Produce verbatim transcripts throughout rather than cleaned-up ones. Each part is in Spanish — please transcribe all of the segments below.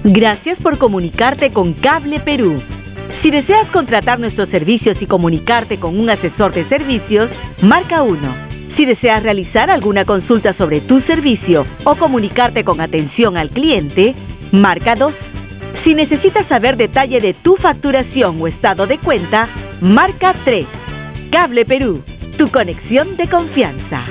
Gracias por comunicarte con Cable Perú. Si deseas contratar nuestros servicios y comunicarte con un asesor de servicios, marca uno. Si deseas realizar alguna consulta sobre tu servicio o comunicarte con atención al cliente, marca dos. Si necesitas saber detalle de tu facturación o estado de cuenta, marca tres. Cable Perú, tu conexión de confianza.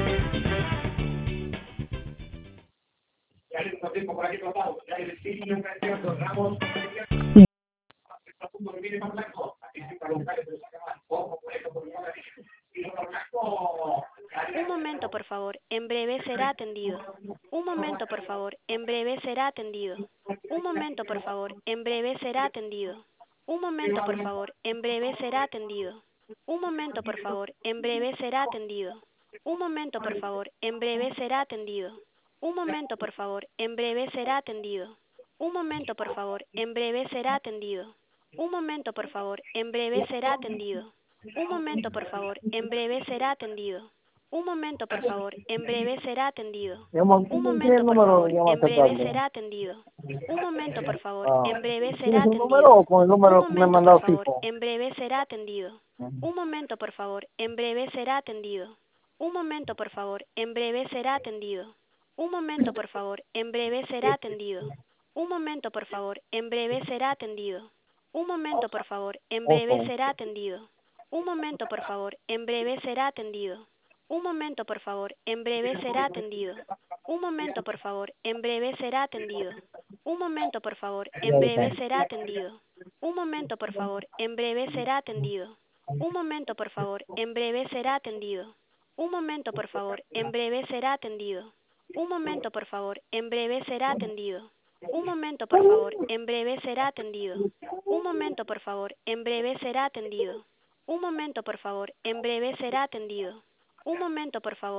Un momento, por favor. En breve será atendido. Un momento, por favor. En breve será atendido. Un momento, por favor. En breve será atendido. Un momento, por favor. En breve será atendido. Un momento, por favor. En breve será atendido. Un momento, por favor. En breve será atendido. Un momento, por favor. En breve será atendido. Un momento, por favor. En breve será atendido. Un momento, por favor. En breve será atendido. Un momento, por favor. En breve será atendido. Un momento, por favor. En breve será atendido. Un ¿Tiene momento, el por número de favor. llamada En breve aceptable? será atendido. Un momento, por favor. Ah, En breve será ¿tienes un número atendido. o con el Un número que me han momento, por mandado favor. fijo? En breve será atendido. Un momento, por favor. En breve será atendido. Un momento, por favor. En breve será atendido. Un momento, por favor. En breve será atendido. Un momento, por favor. En breve será atendido. Un momento, por favor. En breve Ojo. será atendido. Un momento, por favor. En breve será atendido. Un momento, por favor. En breve será atendido. Un momento, por favor. En breve será atendido. Un momento, por favor. Ya En está. breve será atendido. Un momento, por favor. En breve será atendido. Un momento, por favor. En breve será atendido. Un momento, por favor. En breve será atendido. Un momento, por favor. En breve será atendido. Un momento, por favor. En breve será atendido. Un momento, por favor. En breve será atendido. Un momento, por favor. En breve será atendido. Un momento, por favor.